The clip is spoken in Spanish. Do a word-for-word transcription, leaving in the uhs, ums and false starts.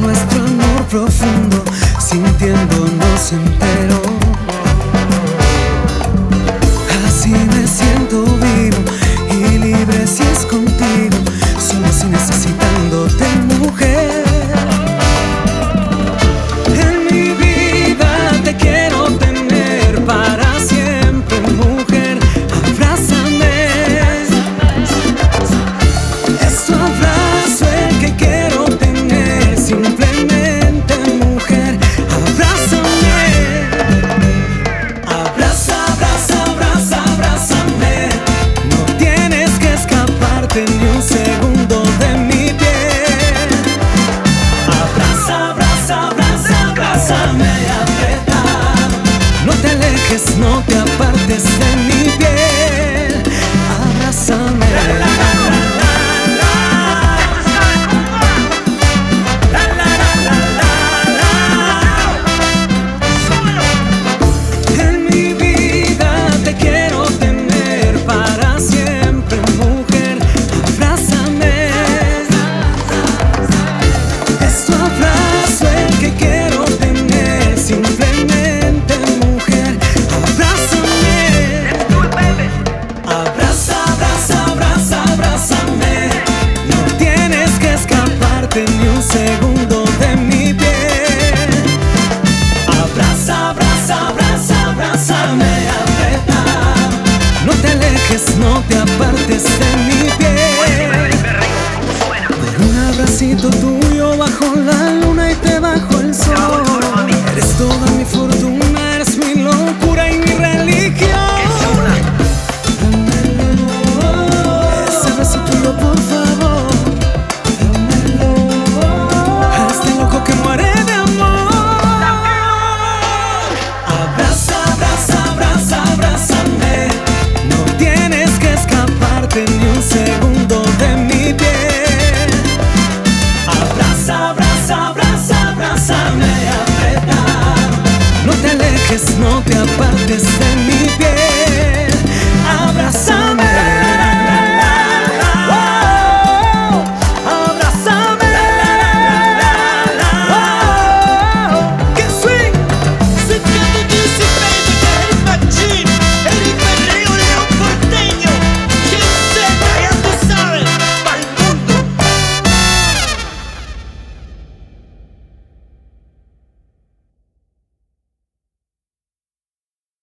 nuestro amor profundo, sintiéndonos enteros. Así me siento vivo y libre si es contigo, solo si necesitándote, mujer. En mi vida te quiero tener para siempre, mujer. Abrázame, es tu abrazo el que quiero tener, simplemente, mujer. Abrázame, abraza, abraza, abraza, abrázame. No tienes que escaparte ni un segundo de mi piel. Abraza, abraza, abraza, abrázame, apretado. No te alejes, no te apartes de mi piel. Abrázame. En mi vida te quiero tener para siempre, mujer. Abrázame, es tu abrazo el que quiero tener, simplemente, mujer. Abrázame, abraza, abraza, abraza, abrázame. No tienes que escaparte ni un segundo de mi piel. Abraza, abraza, abraza, abrázame, apretado. No te alejes, no te apartes de mi piel. Por un abracito tuyo bajo la luna y te bajo el sol. Eres toda mi fortuna, eres mi locura y mi religión. Ese beso tuyo, por favor. A este loco que muere de amor. Abraza, abraza, abraza, abrázame. No tienes que escaparte ni un segundo de mi piel. Abraza, abraza, abraza, abrázame, apretado. No te alejes, no te apartes de mí.